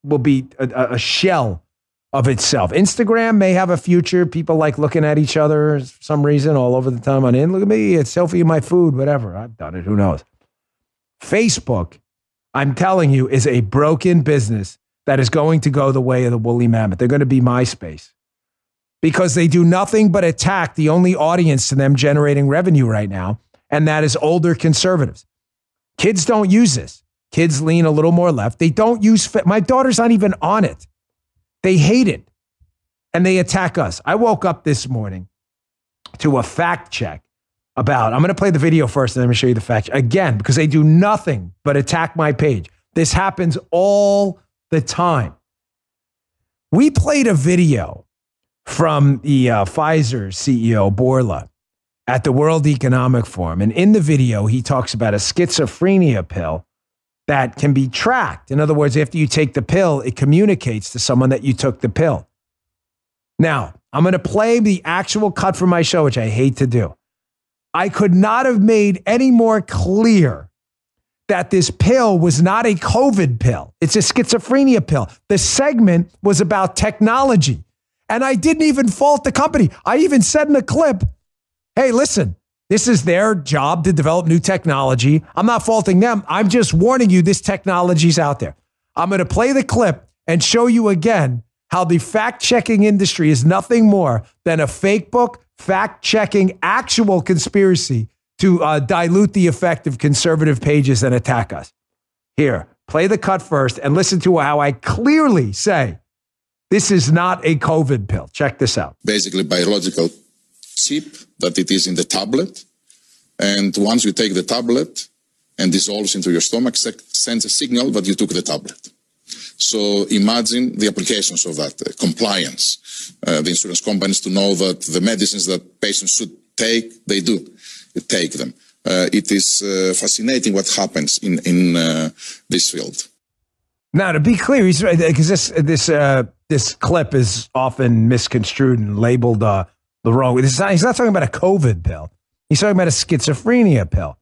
shell of itself. Instagram may have a future. People like looking at each other for some reason all over the time on in. Look at me, it's selfie of my food, whatever. I've done it. Who knows? Facebook, I'm telling you, is a broken business that is going to go the way of the woolly mammoth. They're going to be MySpace. Because they do nothing but attack the only audience to them generating revenue right now, and that is older conservatives. Kids don't use this. Kids lean a little more left. They don't use my daughter's not even on it. They hate it, and they attack us. I woke up this morning to a fact check about, I'm going to play the video first, and then I'm going to show you the fact check. Again, because they do nothing but attack my page. This happens all the time. We played a video from the Pfizer CEO, Bourla, at the World Economic Forum. And in the video, he talks about a schizophrenia pill that can be tracked. In other words, after you take the pill, it communicates to someone that you took the pill. Now, I'm going to play the actual cut from my show, which I hate to do. I could not have made any more clear that this pill was not a COVID pill. It's a schizophrenia pill. The segment was about technology. And I didn't even fault the company. I even said in the clip, hey, listen, this is their job to develop new technology. I'm not faulting them. I'm just warning you this technology's out there. I'm going to play the clip and show you again how the fact-checking industry is nothing more than a fake book, fact-checking actual conspiracy to dilute the effect of conservative pages and attack us. Here, play the cut first and listen to how I clearly say this is not a COVID pill. Check this out. Basically, biological chip that it is in the tablet. And once you take the tablet and dissolves into your stomach, sends a signal that you took the tablet. So imagine the applications of that, compliance. The insurance companies to know that the medicines that patients should take, they do take them. It is fascinating what happens in this field. Now, to be clear, he's right, because this clip is often misconstrued and labeled the wrong way. He's not talking about a COVID pill. He's talking about a schizophrenia pill.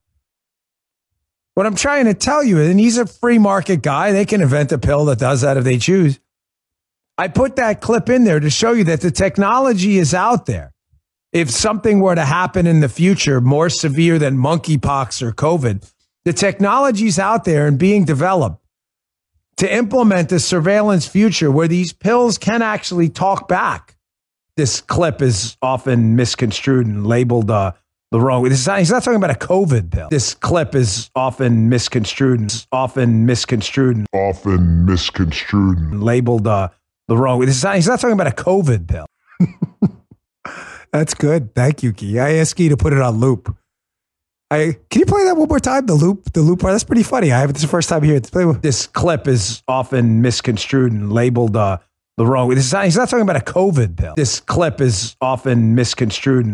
What I'm trying to tell you, and he's a free market guy, they can invent a pill that does that if they choose. I put that clip in there to show you that the technology is out there. If something were to happen in the future, more severe than monkeypox or COVID, the technology's out there and being developed to implement a surveillance future where these pills can actually talk back. This clip is often misconstrued and labeled the wrong way. He's not talking about a COVID pill. This clip is often misconstrued and labeled the wrong way. He's not talking about a COVID pill. That's good. Thank you, Key. I asked Key to put it on loop. Can you play that one more time? The loop part. That's pretty funny. This is the first time here. This clip is often misconstrued and labeled the the wrong way. He's not talking about a COVID pill. This clip is often misconstrued,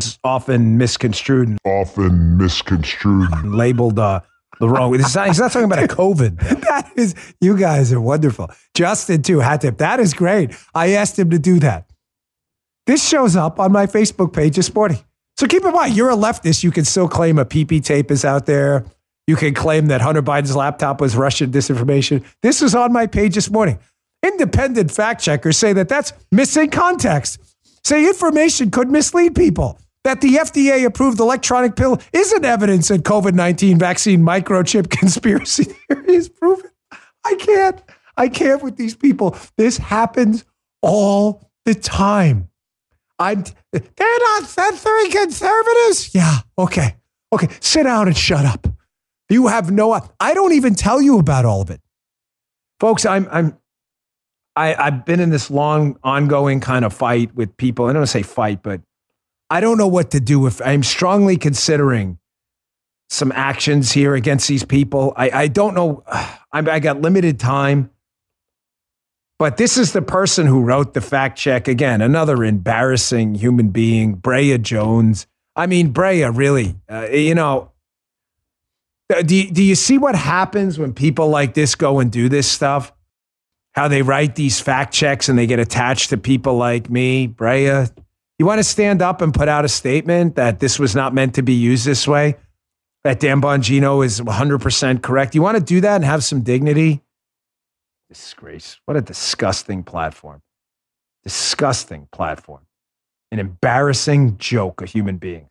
labeled the wrong way. He's not talking about a COVID pill. That is, you guys are wonderful. Justin, too, hat tip. That is great. I asked him to do that. This shows up on my Facebook page this morning. So keep in mind, you're a leftist. You can still claim a PP tape is out there. You can claim that Hunter Biden's laptop was Russian disinformation. This is on my page this morning. Independent fact checkers say that that's missing context. Say information could mislead people. That the FDA-approved electronic pill isn't evidence that COVID-19 vaccine microchip conspiracy theory is proven. I can't with these people. This happens all the time. They're not censoring conservatives. Yeah, okay. Sit down and shut up. You have I don't even tell you about all of it. Folks, I've been in this long, ongoing kind of fight with people. I don't want to say fight, but I don't know what to do. If I'm strongly considering some actions here against these people. I don't know. I got limited time. But this is the person who wrote the fact check. Again, another embarrassing human being, Brea Jones. I mean, Brea, really, do you see what happens when people like this go and do this stuff? How they write these fact checks and they get attached to people like me, Brea. You want to stand up and put out a statement that this was not meant to be used this way? That Dan Bongino is 100% correct? You want to do that and have some dignity? Disgrace. What a disgusting platform. Disgusting platform. An embarrassing joke of human beings.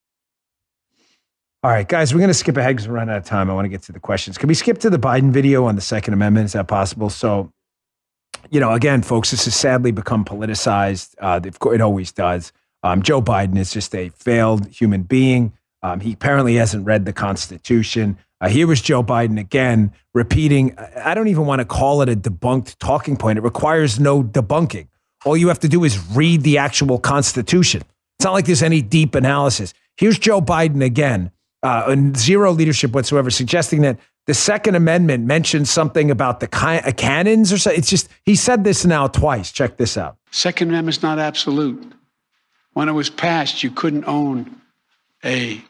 All right, guys, we're going to skip ahead because we're running out of time. I want to get to the questions. Can we skip to the Biden video on the Second Amendment? Is that possible? So, again, folks, this has sadly become politicized. It always does. Joe Biden is just a failed human being. He apparently hasn't read the Constitution. Here was Joe Biden again repeating. I don't even want to call it a debunked talking point. It requires no debunking. All you have to do is read the actual Constitution. It's not like there's any deep analysis. Here's Joe Biden again, and zero leadership whatsoever, suggesting that the Second Amendment mentions something about the canons or something. It's just, he said this now twice. Check this out. Second Amendment's not absolute. When it was passed, you couldn't own a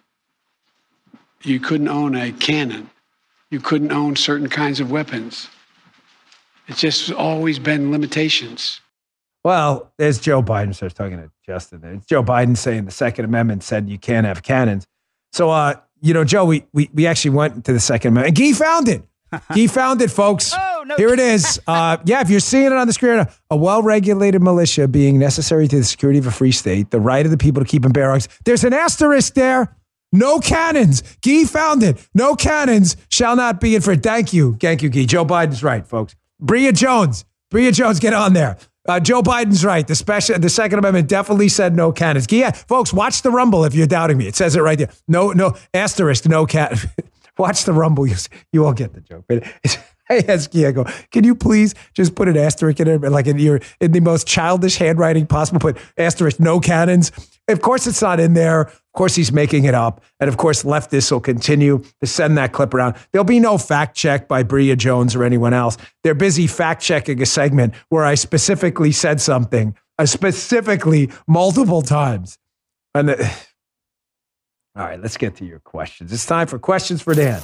cannon. You couldn't own certain kinds of weapons. It's just always been limitations. Well, there's Joe Biden starts talking to Justin there. It's Joe Biden saying the Second Amendment said you can't have cannons. So, Joe, we actually went to the Second Amendment. And Guy found it. Guy found it, folks. Oh, no. Here it is. If you're seeing it on the screen, a well-regulated militia being necessary to the security of a free state, the right of the people to keep and bear arms. There's an asterisk there. No cannons. Guy found it. No cannons shall not be infringed. Thank you, Guy. Joe Biden's right, folks. Brea Jones, get on there. Joe Biden's right. The Second Amendment definitely said no cannons. Guy, folks, watch the Rumble if you're doubting me. It says it right there. No, asterisk, no cannon. Watch the Rumble. You all get the joke. But I ask Guy, I go, can you please just put an asterisk in it, like in the most childish handwriting possible, put asterisk, no cannons. Of course, it's not in there. Of course, he's making it up. And of course, leftists will continue to send that clip around. There'll be no fact check by Brea Jones or anyone else. They're busy fact checking a segment where I specifically said something, multiple times. All right, let's get to your questions. It's time for questions for Dan.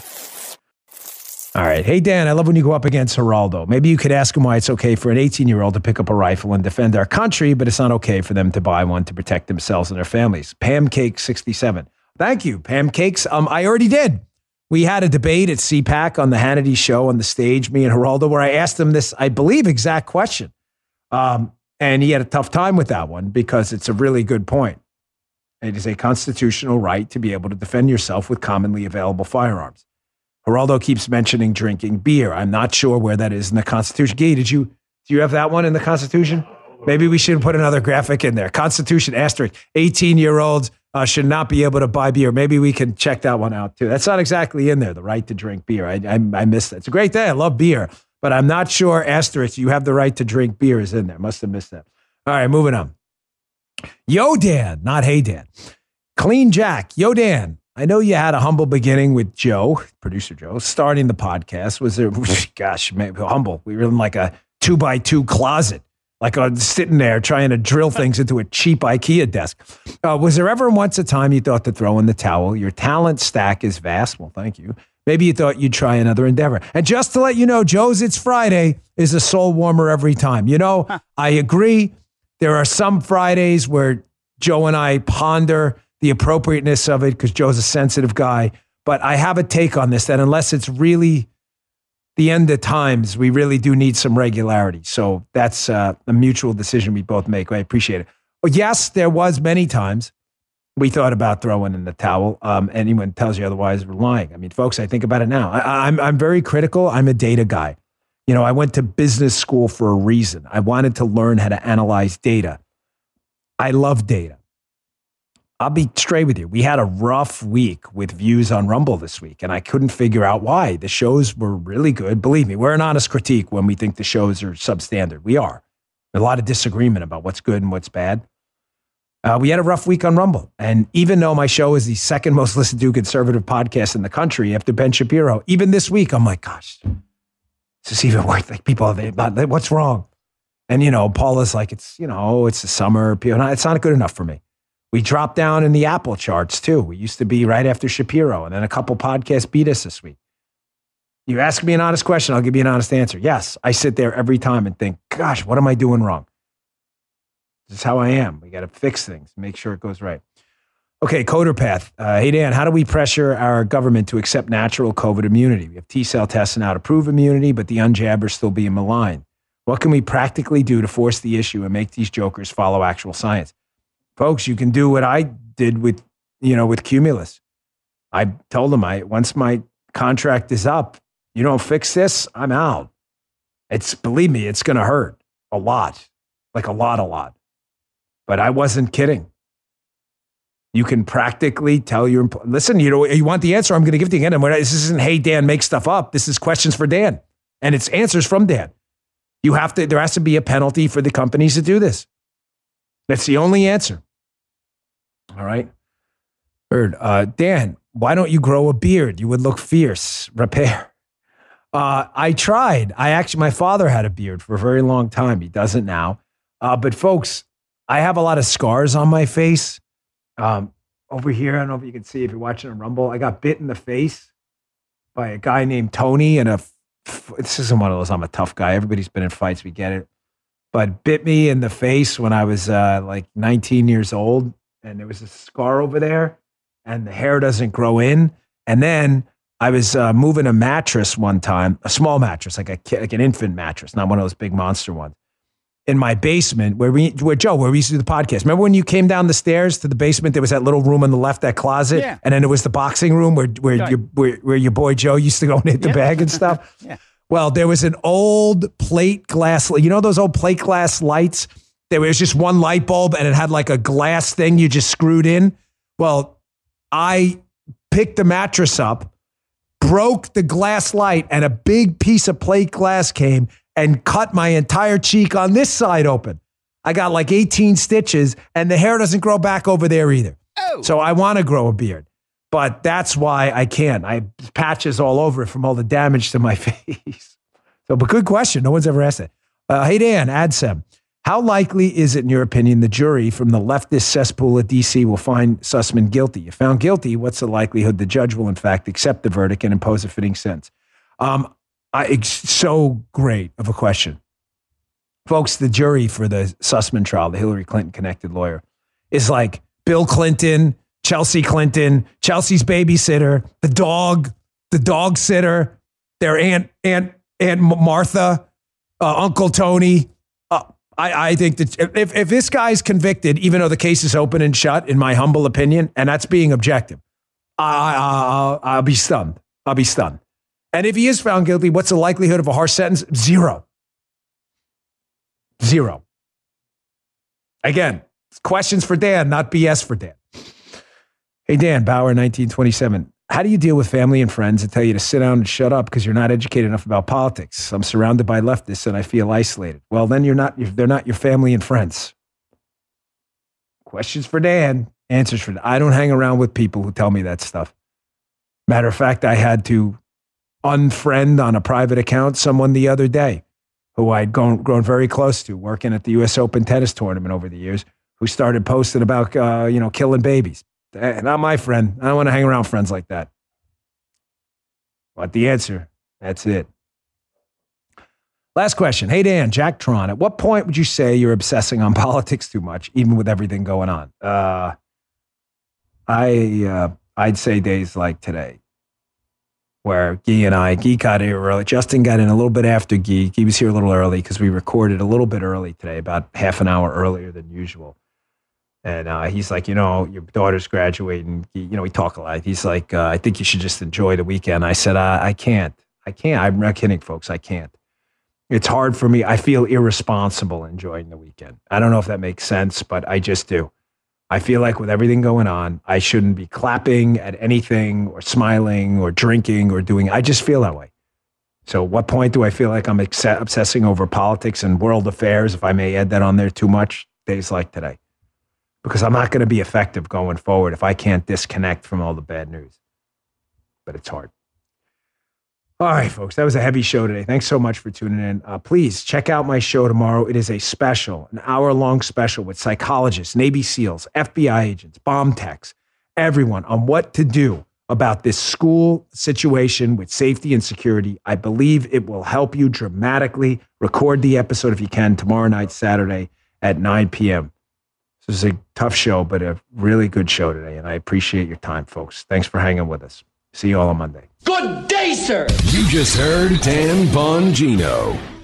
All right. Hey, Dan, I love when you go up against Geraldo. Maybe you could ask him why it's okay for an 18-year-old to pick up a rifle and defend our country, but it's not okay for them to buy one to protect themselves and their families. Pamcake67. Thank you, Pamcakes. I already did. We had a debate at CPAC on the Hannity show on the stage, me and Geraldo, where I asked him this, I believe, exact question. And he had a tough time with that one because it's a really good point. It is a constitutional right to be able to defend yourself with commonly available firearms. Geraldo keeps mentioning drinking beer. I'm not sure where that is in the Constitution. Guy, do you have that one in the Constitution? Maybe we should put another graphic in there. Constitution asterisk, 18-year-olds should not be able to buy beer. Maybe we can check that one out too. That's not exactly in there, the right to drink beer. I missed that. It's a great day. I love beer, but I'm not sure asterisk, you have the right to drink beer is in there. Must have missed that. All right, moving on. Yo, Dan, not hey, Dan. Clean Jack. Yo, Dan. I know you had a humble beginning with Joe, producer Joe, starting the podcast. Was there, gosh, maybe humble. We were in like a 2x2 closet like sitting there trying to drill things into a cheap IKEA desk. Was there ever once a time you thought to throw in the towel? Your talent stack is vast. Well, thank you. Maybe you thought you'd try another endeavor. And just to let you know, Joe's It's Friday is a soul warmer every time. You know, I agree. There are some Fridays where Joe and I ponder the appropriateness of it because Joe's a sensitive guy. But I have a take on this that unless it's really the end of times, we really do need some regularity. So that's a mutual decision we both make. I appreciate it. But yes, there was many times we thought about throwing in the towel. Anyone tells you otherwise, we're lying. I mean, folks, I think about it now. I'm very critical. I'm a data guy. You know, I went to business school for a reason. I wanted to learn how to analyze data. I love data. I'll be straight with you. We had a rough week with views on Rumble this week, and I couldn't figure out why. The shows were really good. Believe me, we're an honest critique when we think the shows are substandard. We are. There's a lot of disagreement about what's good and what's bad. We had a rough week on Rumble. And even though my show is the second most listened to conservative podcast in the country after Ben Shapiro, even this week, I'm like, gosh, this is even worse. Like people, what's wrong? And, you know, Paula's like, it's the summer. It's not good enough for me. We dropped down in the Apple charts too. We used to be right after Shapiro, and then a couple podcasts beat us this week. You ask me an honest question, I'll give you an honest answer. Yes, I sit there every time and think, gosh, what am I doing wrong? This is how I am. We got to fix things, make sure it goes right. Okay, Coder Path. Hey, Dan, how do we pressure our government to accept natural COVID immunity? We have T-cell tests now to prove immunity, but the unjabbers still being maligned. What can we practically do to force the issue and make these jokers follow actual science? Folks, you can do what I did with Cumulus. I told them, once my contract is up, you don't fix this, I'm out. Believe me, it's going to hurt a lot, like a lot. But I wasn't kidding. You can practically tell listen, you want the answer, I'm going to give it to you again. This isn't, hey, Dan, make stuff up. This is questions for Dan. And it's answers from Dan. There has to be a penalty for the companies to do this. That's the only answer. All right. Third, Dan, why don't you grow a beard? You would look fierce. Repair. I tried. My father had a beard for a very long time. He doesn't now. But folks, I have a lot of scars on my face. Over here, I don't know if you can see if you're watching on Rumble. I got bit in the face by a guy named Tony. This isn't one of those, I'm a tough guy. Everybody's been in fights. We get it. But bit me in the face when I was like 19 years old. And there was a scar over there. And the hair doesn't grow in. And then I was moving a mattress one time, a small mattress, like an infant mattress, not one of those big monster ones, in my basement where we used to do the podcast. Remember when you came down the stairs to the basement, there was that little room on the left, that closet? Yeah. And then there was the boxing room where your boy Joe used to go and hit the bag and stuff? Yeah. Well, there was an old plate glass, those old plate glass lights? There was just one light bulb and it had like a glass thing you just screwed in. Well, I picked the mattress up, broke the glass light, and a big piece of plate glass came and cut my entire cheek on this side open. I got like 18 stitches and the hair doesn't grow back over there either. Oh. So I want to grow a beard, but that's why I can't. I have patches all over it from all the damage to my face. But good question. No one's ever asked it. Hey, Dan, AdSem. How likely is it, in your opinion, the jury from the leftist cesspool at D.C. will find Sussman guilty? If found guilty, what's the likelihood the judge will, in fact, accept the verdict and impose a fitting sentence? It's so great of a question. Folks, the jury for the Sussman trial, the Hillary Clinton connected lawyer, is like Bill Clinton, Chelsea Clinton, Chelsea's babysitter, the dog sitter, their Aunt Martha, Uncle Tony. I think that if this guy's convicted, even though the case is open and shut, in my humble opinion, and that's being objective, I'll be stunned. I'll be stunned. And if he is found guilty, what's the likelihood of a harsh sentence? 0. Again, questions for Dan, not BS for Dan. Hey, Dan, Bauer, 1927. How do you deal with family and friends that tell you to sit down and shut up because you're not educated enough about politics? I'm surrounded by leftists and I feel isolated. Well, then they're not your family and friends. Questions for Dan, answers for Dan. I don't hang around with people who tell me that stuff. Matter of fact, I had to unfriend on a private account someone the other day who I'd grown very close to, working at the U.S. Open tennis tournament over the years, who started posting about, killing babies. Not my friend. I don't want to hang around friends like that. Want the answer? That's it. Last question. Hey, Dan, Jack Tron. At what point would you say you're obsessing on politics too much, even with everything going on? I'd say days like today, where Guy got here early. Justin got in a little bit after Guy. Guy was here a little early because we recorded a little bit early today, about half an hour earlier than usual. And he's like, your daughter's graduating. We talk a lot. He's like, I think you should just enjoy the weekend. I said, I can't. I'm not kidding, folks. I can't. It's hard for me. I feel irresponsible enjoying the weekend. I don't know if that makes sense, but I just do. I feel like with everything going on, I shouldn't be clapping at anything or smiling or drinking or doing. I just feel that way. So at what point do I feel like I'm obsessing over politics and world affairs, if I may add that on there too much? Days like today. Because I'm not going to be effective going forward if I can't disconnect from all the bad news. But it's hard. All right, folks, that was a heavy show today. Thanks so much for tuning in. Please check out my show tomorrow. It is a special, an hour-long special with psychologists, Navy SEALs, FBI agents, bomb techs, everyone on what to do about this school situation with safety and security. I believe it will help you dramatically. Record the episode if you can tomorrow night, Saturday at 9 p.m. This is a tough show, but a really good show today, and I appreciate your time, folks. Thanks for hanging with us. See you all on Monday. Good day, sir. You just heard Dan Bongino.